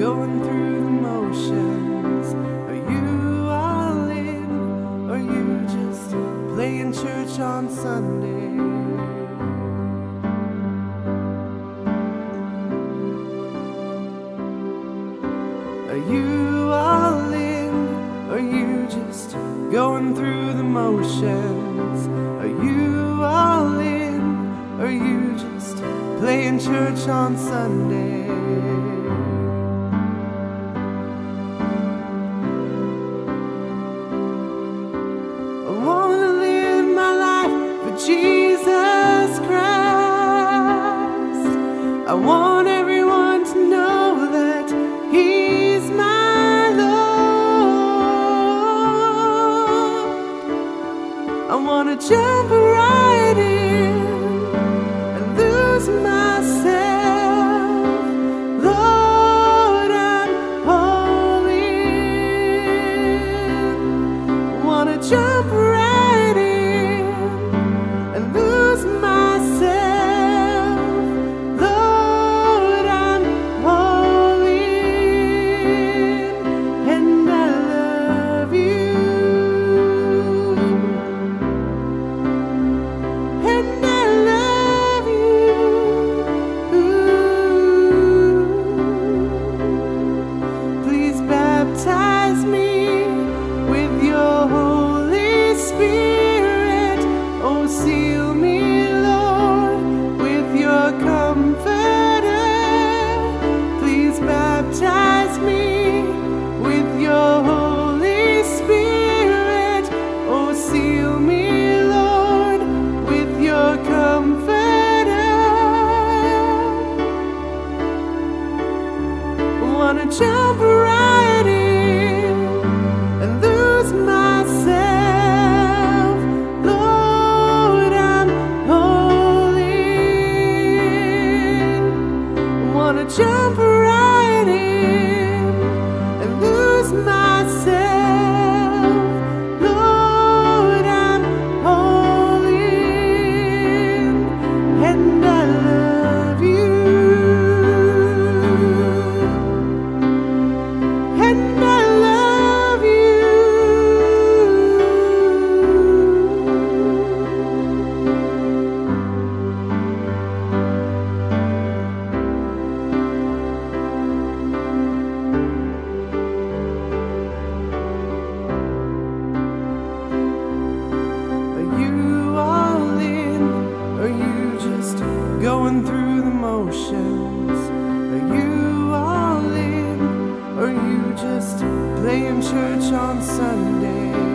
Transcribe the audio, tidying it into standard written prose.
going through the motions? Are you all in? Or are you just playing church on Sunday? Are you all in? Or are you just going through the motions? Are you all in? Or are you just playing church on Sunday? I wanna live my life for Jesus Christ. I want everyone to know that He's my Lord. I wanna jump right in and lose myself. Lord, I'm all in. I wanna jump right in and lose myself. Lord, I'm all in, and I love you. And I love you. Please baptize me with your Holy Spirit. Oh, seal me, Lord, with your comforter. Please baptize me with your Holy Spirit. Oh, seal me, Lord, with your comforter. I wanna jump right in and lose myself. Lord, I'm all in. I wanna jump right in and lose myself. Lord, I'm all in, and I love you. And I love you. Are you all in? Or are you just going through the motions? Are you all in? Or are you just playing church on Sunday?